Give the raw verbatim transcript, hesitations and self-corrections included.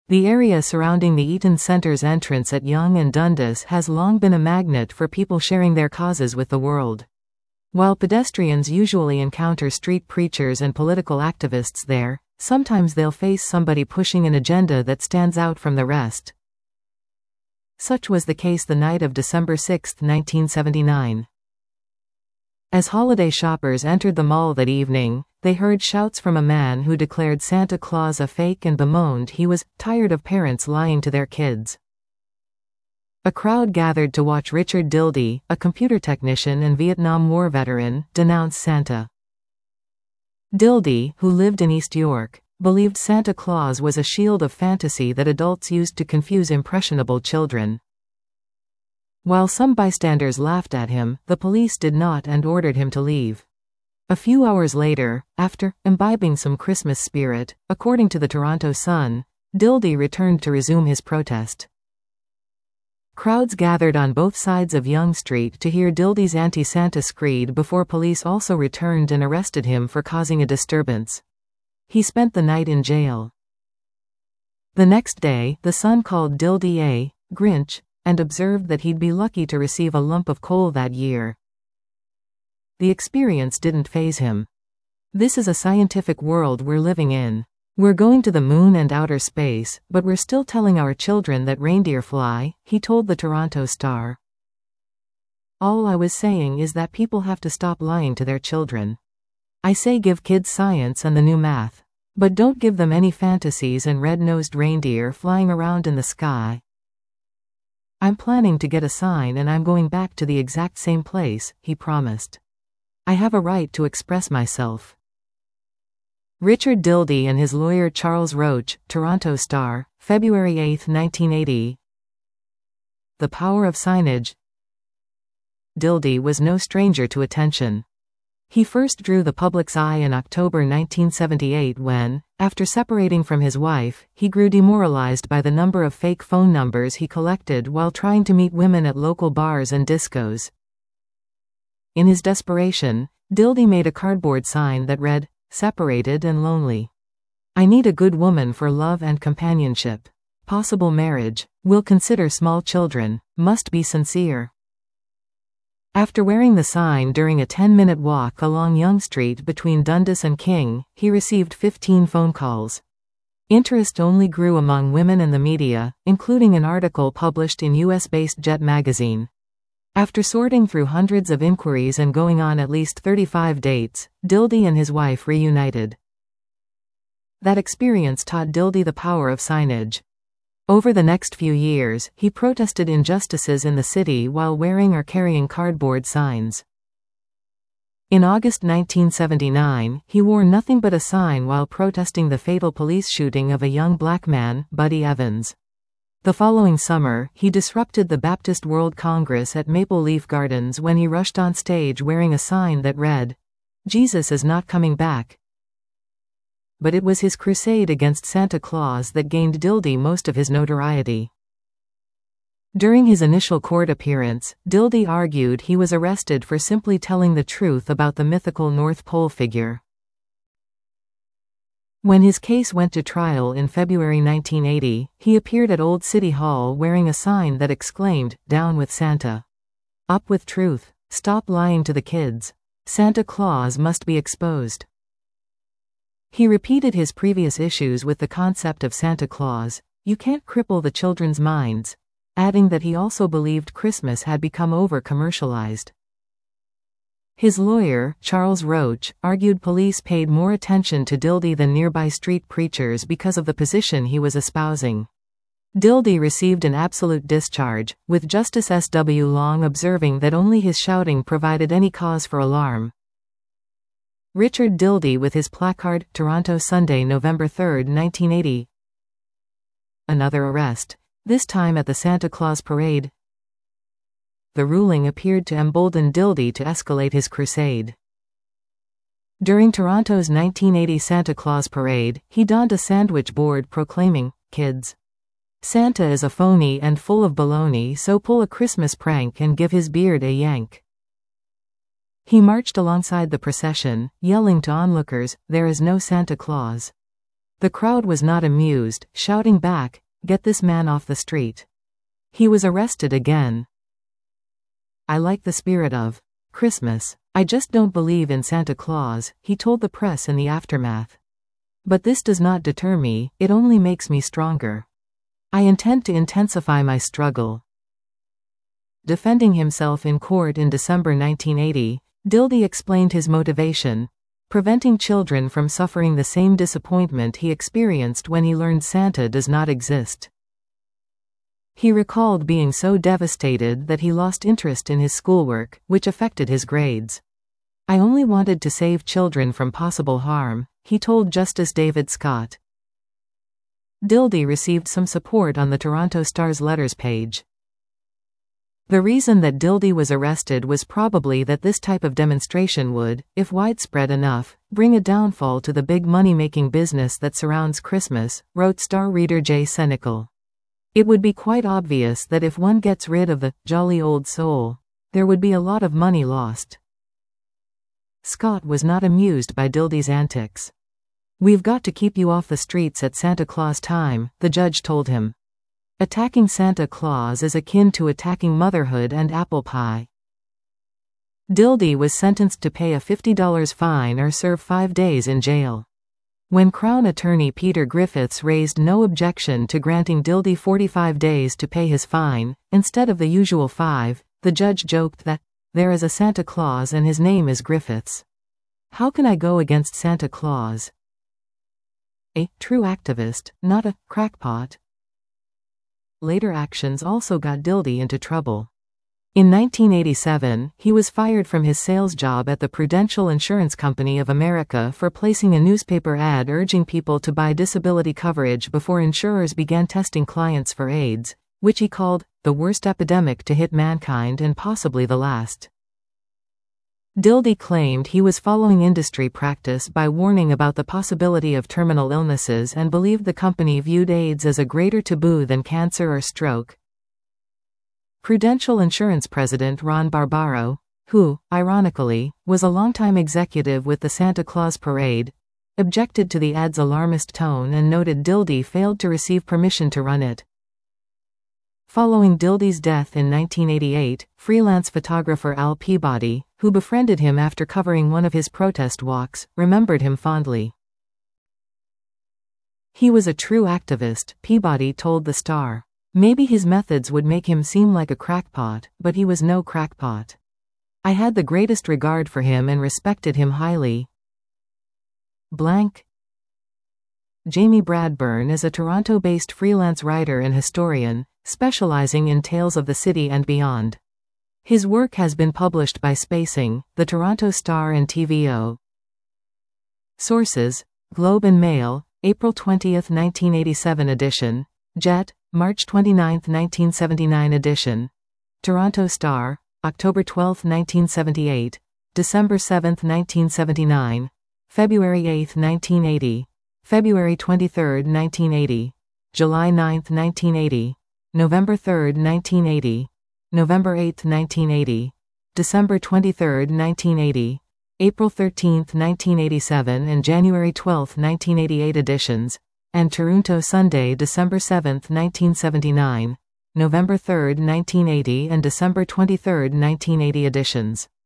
The area surrounding the Eaton Centre's entrance at Yonge and Dundas has long been a magnet for people sharing their causes with the world. While pedestrians usually encounter street preachers and political activists there, sometimes they'll face somebody pushing an agenda that stands out from the rest. Such was the case the night of December sixth, nineteen seventy-nine. As holiday shoppers entered the mall that evening, they heard shouts from a man who declared Santa Claus a fake and bemoaned he was tired of parents lying to their kids. A crowd gathered to watch Richard Dildy, a computer technician and Vietnam War veteran, denounce Santa. Dildy, who lived in East York, believed Santa Claus was a shield of fantasy that adults used to confuse impressionable children. While some bystanders laughed at him, the police did not and ordered him to leave. A few hours later, after imbibing some Christmas spirit, according to the Toronto Sun, Dildy returned to resume his protest. Crowds gathered on both sides of Yonge Street to hear Dildy's anti-Santa screed before police also returned and arrested him for causing a disturbance. He spent the night in jail. The next day, the Sun called Dildy a Grinch, and observed that he'd be lucky to receive a lump of coal that year. The experience didn't faze him. This is a scientific world we're living in. We're going to the moon and outer space, but we're still telling our children that reindeer fly, he told the Toronto Star. All I was saying is that people have to stop lying to their children. I say give kids science and the new math. But don't give them any fantasies and red-nosed reindeer flying around in the sky. I'm planning to get a sign and I'm going back to the exact same place, he promised. I have a right to express myself. Richard Dildy and his lawyer Charles Roach, Toronto Star, February eighth, nineteen eighty. The power of signage. Dildy was no stranger to attention. He first drew the public's eye in October nineteen seventy-eight when, after separating from his wife, he grew demoralized by the number of fake phone numbers he collected while trying to meet women at local bars and discos. In his desperation, Dildy made a cardboard sign that read, "Separated and lonely. I need a good woman for love and companionship. Possible marriage. Will consider small children. Must be sincere." After wearing the sign during a ten-minute walk along Yonge Street between Dundas and King, he received fifteen phone calls. Interest only grew among women and the media, including an article published in U S-based Jet magazine. After sorting through hundreds of inquiries and going on at least thirty-five dates, Dildy and his wife reunited. That experience taught Dildy the power of signage. Over the next few years, he protested injustices in the city while wearing or carrying cardboard signs. In August nineteen seventy-nine, he wore nothing but a sign while protesting the fatal police shooting of a young black man, Buddy Evans. The following summer, he disrupted the Baptist World Congress at Maple Leaf Gardens when he rushed on stage wearing a sign that read, "Jesus is not coming back." But it was his crusade against Santa Claus that gained Dildy most of his notoriety. During his initial court appearance, Dildy argued he was arrested for simply telling the truth about the mythical North Pole figure. When his case went to trial in February nineteen eighty, he appeared at Old City Hall wearing a sign that exclaimed, "Down with Santa. Up with truth. Stop lying to the kids. Santa Claus must be exposed." He repeated his previous issues with the concept of Santa Claus, "You can't cripple the children's minds," adding that he also believed Christmas had become over-commercialized. His lawyer, Charles Roach, argued police paid more attention to Dildy than nearby street preachers because of the position he was espousing. Dildy received an absolute discharge, with Justice S W Long observing that only his shouting provided any cause for alarm. Richard Dildy with his placard, Toronto Sunday, November third, nineteen eighty. Another arrest, this time at the Santa Claus parade. The ruling appeared to embolden Dildy to escalate his crusade. During Toronto's nineteen eighty Santa Claus parade, he donned a sandwich board proclaiming, "Kids. Santa is a phony and full of baloney, so pull a Christmas prank and give his beard a yank." He marched alongside the procession, yelling to onlookers, "There is no Santa Claus." The crowd was not amused, shouting back, "Get this man off the street." He was arrested again. "I like the spirit of Christmas. I just don't believe in Santa Claus," he told the press in the aftermath. "But this does not deter me, it only makes me stronger. I intend to intensify my struggle." Defending himself in court in December nineteen eighty, Dildy explained his motivation: preventing children from suffering the same disappointment he experienced when he learned Santa does not exist. He recalled being so devastated that he lost interest in his schoolwork, which affected his grades. "I only wanted to save children from possible harm," he told Justice David Scott. Dildy received some support on the Toronto Star's letters page. The reason that Dildy was arrested was probably that this type of demonstration would, if widespread enough, bring a downfall to the big money-making business that surrounds Christmas, wrote Star reader Jay Senical. "It would be quite obvious that if one gets rid of the jolly old soul, there would be a lot of money lost." Scott was not amused by Dildy's antics. "We've got to keep you off the streets at Santa Claus time," the judge told him. "Attacking Santa Claus is akin to attacking motherhood and apple pie." Dildy was sentenced to pay a fifty dollar fine or serve five days in jail. When Crown Attorney Peter Griffiths raised no objection to granting Dildy forty-five days to pay his fine, instead of the usual five, the judge joked that, "There is a Santa Claus and his name is Griffiths. How can I go against Santa Claus? A true activist, not a crackpot." Later actions also got Dildy into trouble. In nineteen eighty-seven, he was fired from his sales job at the Prudential Insurance Company of America for placing a newspaper ad urging people to buy disability coverage before insurers began testing clients for AIDS, which he called the worst epidemic to hit mankind and possibly the last. Dildy claimed he was following industry practice by warning about the possibility of terminal illnesses and believed the company viewed AIDS as a greater taboo than cancer or stroke. Prudential Insurance President Ron Barbaro, who, ironically, was a longtime executive with the Santa Claus Parade, objected to the ad's alarmist tone and noted Dildy failed to receive permission to run it. Following Dildy's death in nineteen eighty-eight, freelance photographer Al Peabody, who befriended him after covering one of his protest walks, remembered him fondly. "He was a true activist," Peabody told the Star. "Maybe his methods would make him seem like a crackpot, but he was no crackpot. I had the greatest regard for him and respected him highly." Blank. Jamie Bradburn is a Toronto-based freelance writer and historian, specializing in tales of the city and beyond. His work has been published by Spacing, the Toronto Star and T V O. Sources: Globe and Mail, April twentieth nineteen eighty-seven edition, Jet, March twenty-ninth nineteen seventy-nine edition, Toronto Star, October twelfth nineteen seventy-eight, December seventh nineteen seventy-nine, February eighth nineteen eighty, February twenty-third nineteen eighty, July ninth nineteen eighty, November third nineteen eighty, November eighth nineteen eighty, December twenty-third nineteen eighty, April thirteenth nineteen eighty-seven and January twelfth nineteen eighty-eight editions, and Toronto Sunday December seventh nineteen seventy-nine, November third nineteen eighty and December twenty-third nineteen eighty editions.